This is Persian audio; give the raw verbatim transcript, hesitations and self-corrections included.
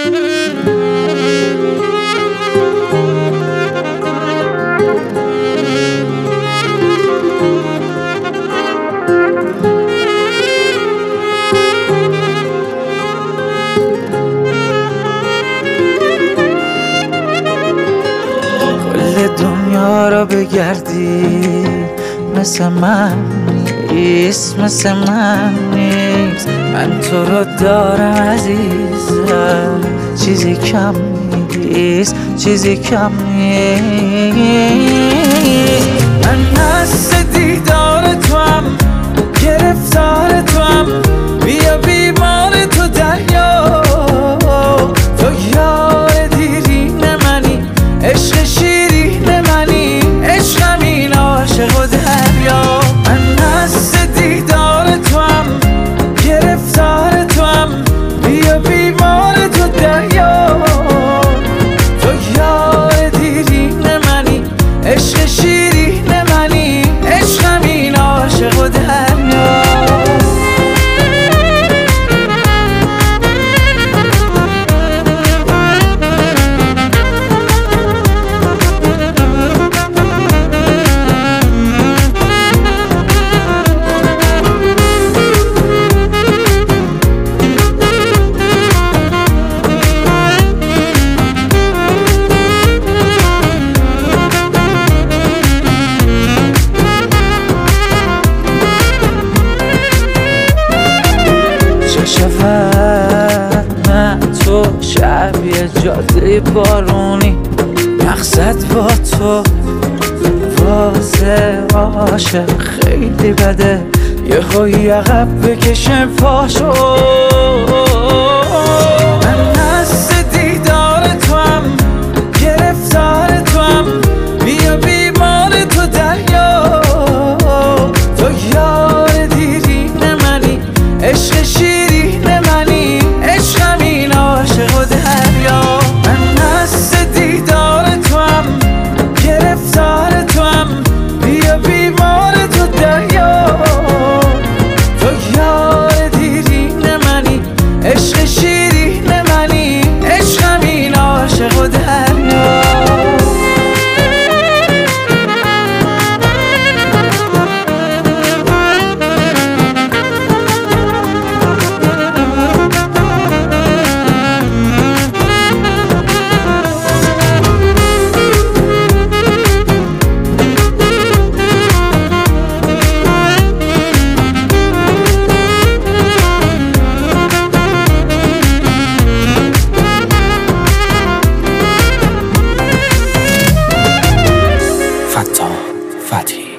دنیا را بگردی مثل من نیست، مثل من نیست. من تو رو دارم عزیزم، چیزی کم نیست، چیزی کم نیست. من هست دیدار تو هم، گرفتار تو هم، بیا بیمار تو دریا. تو یار دیرین منی، عشق شیرین منی، عشقم این عاشق و دریا. من هست دیدار تو هم، گرفتار تو هم، بیا بیمار تو دریا. تو یار دیرین منی، عشق شیرین منی، عشقم این عاشق و دریا. شفت من تو شبیه جاده بارونی، مقصد با تو واسه عاشق خیلی بده، یه خوی عقب بکشم پاشو. من هست دیدار تو هم، گرفتار تو هم، بیا بیمار تو دریا. تو یار دیرین منی، عشق شیرین منی، عشقم این عاشق و دریا. من هست دیدار تو هم، گرفتار تو هم، بیا بیمار تو دریا. تو یار دیرین منی، عشق شیرین منی، عشقم این عاشق و دریا. فتا فتحی